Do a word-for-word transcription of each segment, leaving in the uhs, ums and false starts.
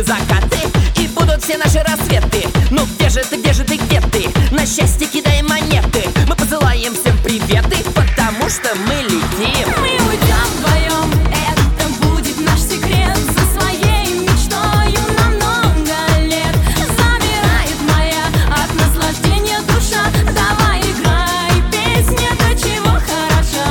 закаты, и будут все наши рассветы. Ну где же ты, где же ты, где ты? На счастье кидай монеты. Мы посылаем всем приветы, потому что мы летим. Мы уйдем вдвоем, это будет наш секрет. За своей мечтою на много лет. Замирает моя от наслаждения душа. Давай играй, песня до чего хороша.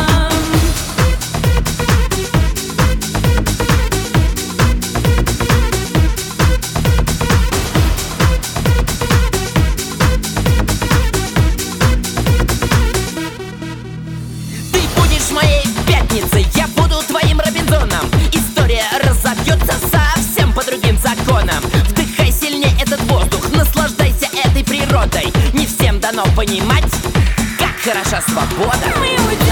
Ты будешь моей пятницей, я буду твоим Робинзоном. История разобьется совсем по другим законам. Вдыхай сильнее этот воздух, наслаждайся этой природой. Не всем дано понимать, как хороша свобода. Мы уйдем